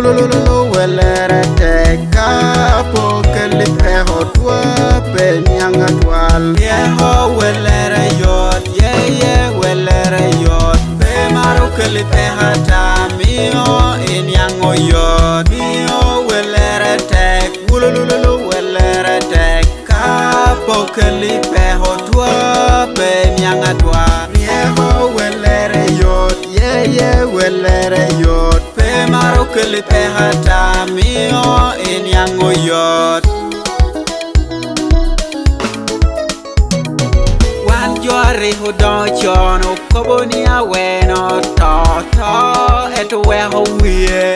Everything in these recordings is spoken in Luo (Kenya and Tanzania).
Wulululu welere te kapo keli peho tua penyanga tual. Yeho welere yot, welere yot. Pe maru keli pehata mio inyango yot. Mio welere te, wulululu welere te kapo keli peho tua penyanga tual. Yeho welere yot, welere yot. Maro keli pehata mio inyango yot. Wan jwari hudo chono koboni aweno to eto weho wiye.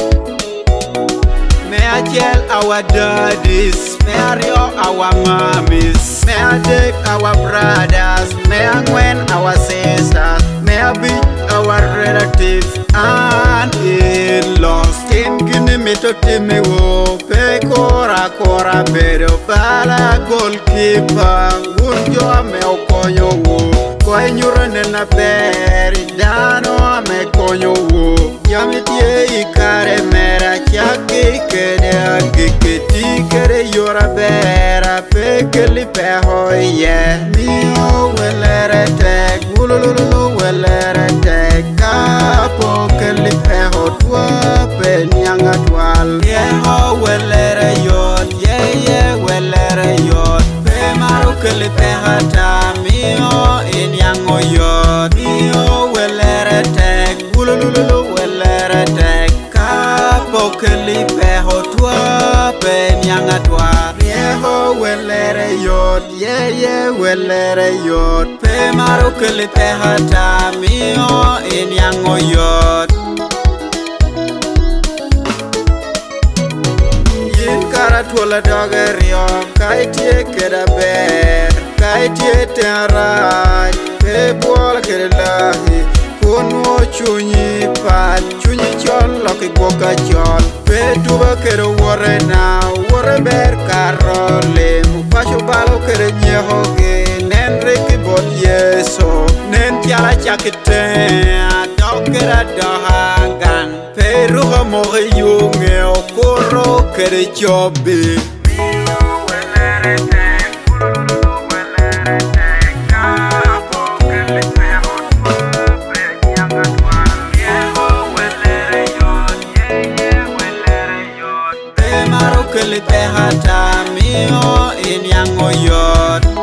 Me achel our daddies, me ario our mommies, me adek our brothers, me angwen our sisters, me abit our relatives and in-laws. Tim gini mito timi wo pe kora bedo bala goalkeeper. Unjo ame okonyo wo koi nyuro nena beri dano ame konyo wo. Yamitie ikare mera chaki kede agiketi kede yora bera pe keli peho ye. Mio welere tek wulululu welere tek kapo keli peho tua penyanga tual. Yeho welere yot, welere yot. Pe maru keli pehata mio inyango yot. Mio welere tek wulululu welere tek kapo keli peho tua penyanga tual. Yeho welere yot, welere yot. Pe maru keli pehata mio inyango yot. Yin karatuola dogerio kaitie keda ber kaitie tenraj pe buola keda lahi kunwo chunyi pat chunyi chol loki gwoka chol pe tuba keda wore na wore ber karole mupasho balo keda nyehoge nen reki bot yeso nen tiala chakiten dokera dohagan pe ruho mohe yunge okoro kere chobi. Mio welere tek, wulululu welere tek kapo keli peho tua penyanga tual. Yeho welere yot, welere yot. Pe maru keli pehata mio inyango yot.